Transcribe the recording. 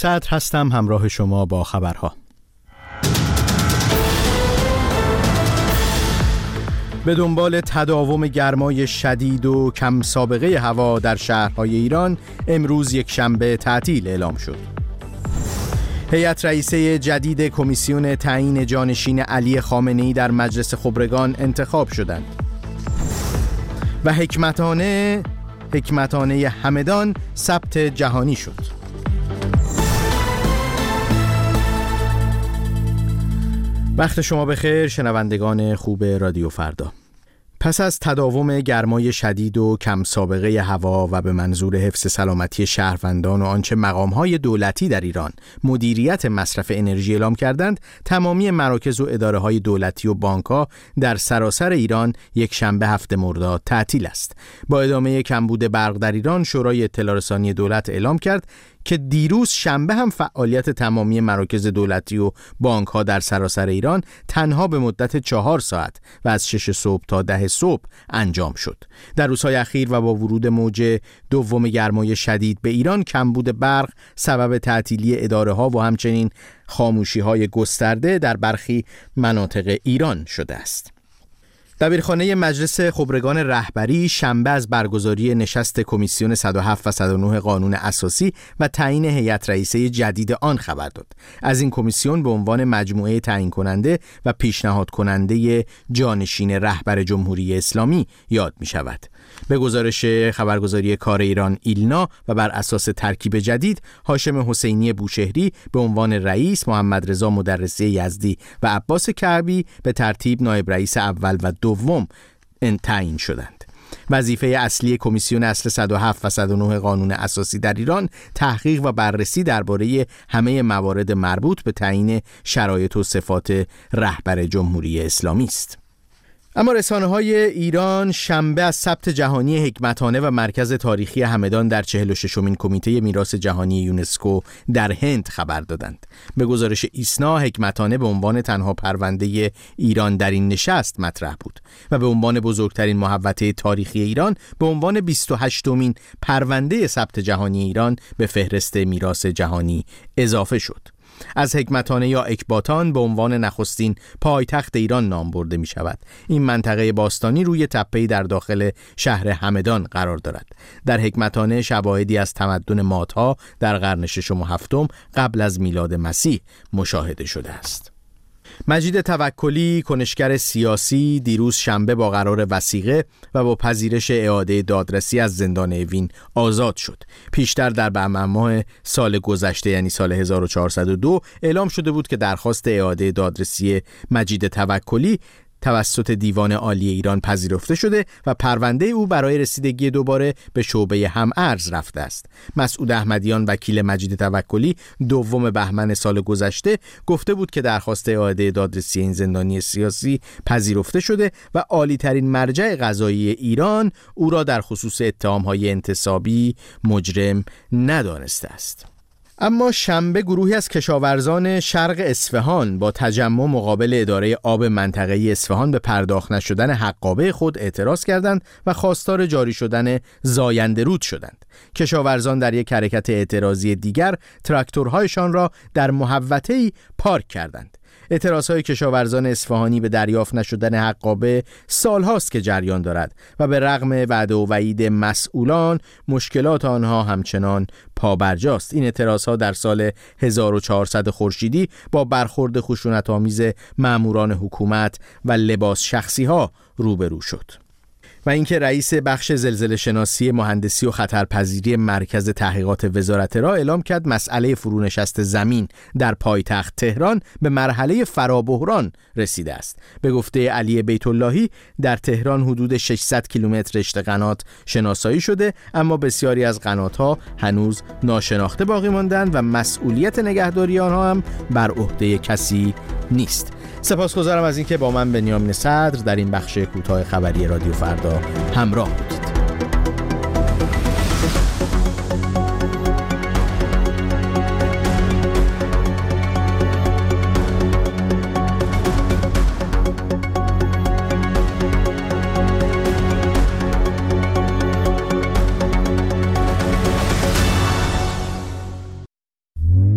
صدر هستم، همراه شما با خبرها. به دنبال تداوم گرمای شدید و کم سابقه هوا در شهرهای ایران، امروز یک شنبه تعطیل اعلام شد. هیئت رئیسه جدید کمیسیون تعیین جانشین علی خامنه‌ای در مجلس خبرگان انتخاب شدند. و حکمتانه همدان ثبت جهانی شد. وقت شما بخیر شنوندگان خوب رادیو فردا. پس از تداوم گرمای شدید و کم سابقه هوا و به منظور حفظ سلامتی شهروندان و آنچه مقام‌های دولتی در ایران مدیریت مصرف انرژی اعلام کردند، تمامی مراکز و اداره‌های دولتی و بانک‌ها در سراسر ایران یک شنبه 7 مرداد تعطیل است. با ادامه کمبود برق در ایران، شورای اطلاع رسانی دولت اعلام کرد که دیروز شنبه هم فعالیت تمامی مراکز دولتی و بانک‌ها در سراسر ایران تنها به مدت 4 ساعت و از 6 صبح تا 10 صبح انجام شد. در روزهای اخیر و با ورود موج دوم گرمای شدید به ایران، کمبود برق سبب تعطیلی اداره‌ها و همچنین خاموشی‌های گسترده در برخی مناطق ایران شده است. دبیرخانه مجلس خبرگان رهبری شنبه از برگزاری نشست کمیسیون 107 و 109 قانون اساسی و تعیین هیئت رئیسه جدید آن خبر داد. از این کمیسیون به عنوان مجموعه تعیین کننده و پیشنهاد کننده جانشین رهبر جمهوری اسلامی یاد می شود. به گزارش خبرگزاری کار ایران ایلنا و بر اساس ترکیب جدید، هاشم حسینی بوشهری به عنوان رئیس، محمد رضا مدرسی یزدی و عباس کعبی به ترتیب نایب رئیس اول و دوم تعیین شدند. وظیفه اصلی کمیسیون اصل 107 و 109 قانون اساسی در ایران تحقیق و بررسی درباره همه موارد مربوط به تعیین شرایط و صفات رهبر جمهوری اسلامی است. اما رسانه‌های ایران شنبه از ثبت جهانی حکمتانه و مرکز تاریخی همدان در 46مین کمیته میراث جهانی یونسکو در هند خبر دادند. به گزارش ایسنا، حکمتانه به عنوان تنها پرونده ایران در این نشست مطرح بود و به عنوان بزرگترین محوطه تاریخی ایران به عنوان 28مین پرونده ثبت جهانی ایران به فهرست میراث جهانی اضافه شد. از حکمتانه یا اکباتان به عنوان نخستین پایتخت ایران نام برده می شود. این منطقه باستانی روی تپه‌ای در داخل شهر همدان قرار دارد. در حکمتانه شواهدی از تمدن مادها در قرن 6 و 7 قبل از میلاد مسیح مشاهده شده است. مجید توکلی، کنشگر سیاسی، دیروز شنبه با قرار وثیقه و با پذیرش اعاده دادرسی از زندان اوین آزاد شد. پیشتر در بهمن ماه سال گذشته، یعنی سال 1402، اعلام شده بود که درخواست اعاده دادرسی مجید توکلی توسط دیوان عالی ایران پذیرفته شده و پرونده او برای رسیدگی دوباره به شعبه هم‌ارز رفته است. مسعود احمدیان، وکیل مجید توکلی، 2 بهمن سال گذشته گفته بود که درخواست اعاده دادرسی این زندانی سیاسی پذیرفته شده و عالی‌ترین مرجع قضایی ایران او را در خصوص اتهام‌های انتصابی مجرم ندانسته است. اما شنبه گروهی از کشاورزان شرق اصفهان با تجمع مقابل اداره آب منطقه‌ای اصفهان به پرداخت نشدن حقابه خود اعتراض کردند و خواستار جاری شدن زاینده رود شدند. کشاورزان در یک حرکت اعتراضی دیگر تراکتورهایشان را در محوطه‌ای پارک کردند. اعتراضهای کشاورزان اصفهانی به دریافت نشدن حقابه سالهاست که جریان دارد و به رغم وعده و وعید مسئولان، مشکلات آنها همچنان پابرجاست. این اعتراضها در سال 1400 خورشیدی با برخورد خشونت‌آمیز ماموران حکومت و لباس شخصی‌ها روبرو شد. و اینکه رئیس بخش زلزله شناسی، مهندسی و خطرپذیری مرکز تحقیقات وزارت را اعلام کرد مسئله فرونشست زمین در پایتخت تهران به مرحله فرابحران رسیده است. به گفته علی بیت اللهی، در تهران حدود 600 کیلومتر رشته قنات شناسایی شده، اما بسیاری از قنات‌ها هنوز ناشناخته باقی ماندند و مسئولیت نگهداری آنها هم بر عهده کسی نیست. سپاسگزارم از اینکه با من بنیامین صدر در این بخش کوتاه خبری رادیو فردا همراه بود.